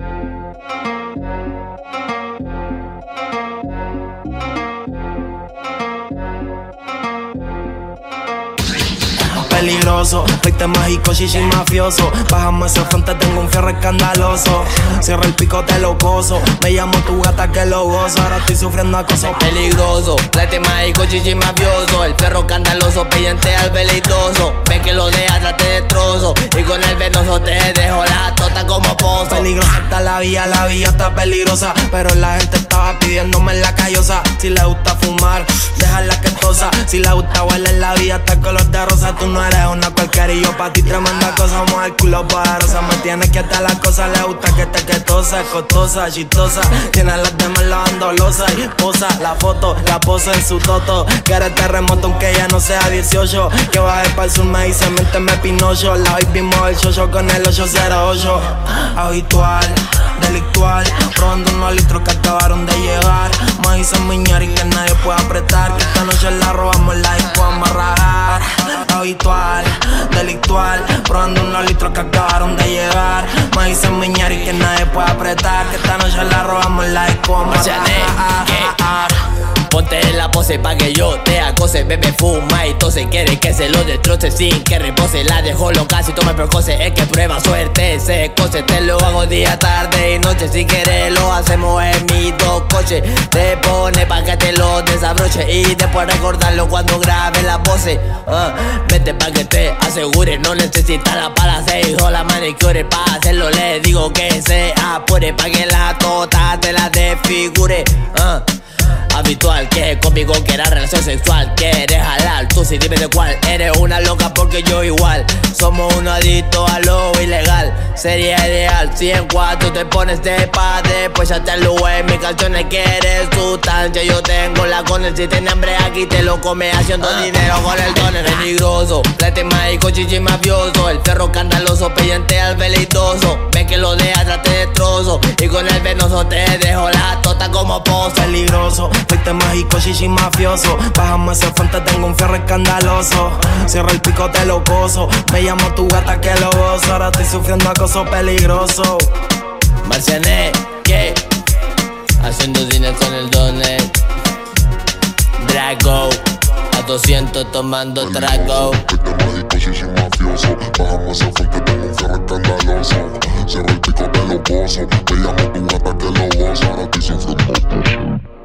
Peligroso, fuiste mágico, chichi mafioso. Bájame ese frente, tengo un fierro escandaloso. Cierra el picote locoso, me llamo tu gata que lo gozo. Ahora estoy sufriendo acoso. Peligroso, fuiste mágico, chichi mafioso. El perro escandaloso, pillante al veleidoso. Ve que lo de atrás te destrozo y con el venoso te dejo la tota como pozo. Peligrosa está la vía está peligrosa. Pero la gente estaba pidiéndome en la callosa. Si le gusta fumar, déjala que tosa. Si le gusta huele la vía hasta el color de rosa. Tú no eres una cualquiera y yo pa' ti tremenda cosa. Mujer culo poderosa, me tienes que dar las cosas. Le gusta que te quetosa, costosa, chistosa. Tiene las demás lavando losa y posa la foto, la posa en su toto. Quiere terremoto aunque ya no sea 18. Que baje pa'l sur me dice miénteme Pinocho. La hoy vimos el chocho con el 808. Habitual, delictual, probando unos litros que acabaron de llegar. Me dicen miñar y que nadie puede apretar. Que esta noche la robamos la disco vamos a rajar. Habitual, delictual, probando unos litros que acabaron de llegar. Me dicen miñar y que nadie puede apretar. Que esta noche la robamos la disco vamos a rajar. Ponte en la pose pa' que yo te acose. Bebe, fuma y tose, quiere que se lo destroce sin que repose. La dejo loca si toma precoce, es que prueba suerte se cose. Te lo hago día, tarde y noche. Si quieres lo hacemos en mis dos coches. Te pone pa' que te lo desabroche y después recordarlo cuando grabe las voces. Vete pa' que te asegure, no necesitas la para seis o la manicure. Pa' hacerlo le digo que se apure, pa' que la tota te la desfigure. Habitual, que conmigo quieras relación sexual, quieres jalar, tú sí dime de cuál. Eres una loca porque yo igual. Somos un adicto a lo ilegal. Sería ideal si en cuatro te pones de padre, pues ya te lo en mis canciones. Quieres sustancia, yo tengo la con él. Si tienes hambre aquí te lo come haciendo dinero con el toner. Peligroso, plate mágico, chichi mafioso. El perro escandaloso, pillante al veleidoso. Ve que lo de atrás te destrozo y con el venoso te dejo la tota como pozo. Peligroso, fuiste mágico, chichi mafioso. Bájame ese frente, tengo un fierro escandaloso. Cierra el picote locoso, me llamo tu gata que lo gozo. Ahora estoy sufriendo acoso peligroso. Marciané, ¿qué? Haciendo cine con el Donet. Drago, a 200 tomando trago. Fuiste mágico, chichi mafioso. Bájame ese frente, tengo un fierro escandaloso. Cierra el picote locoso, me llamo tu gata que lo gozo. Ahora estoy sufriendo acoso.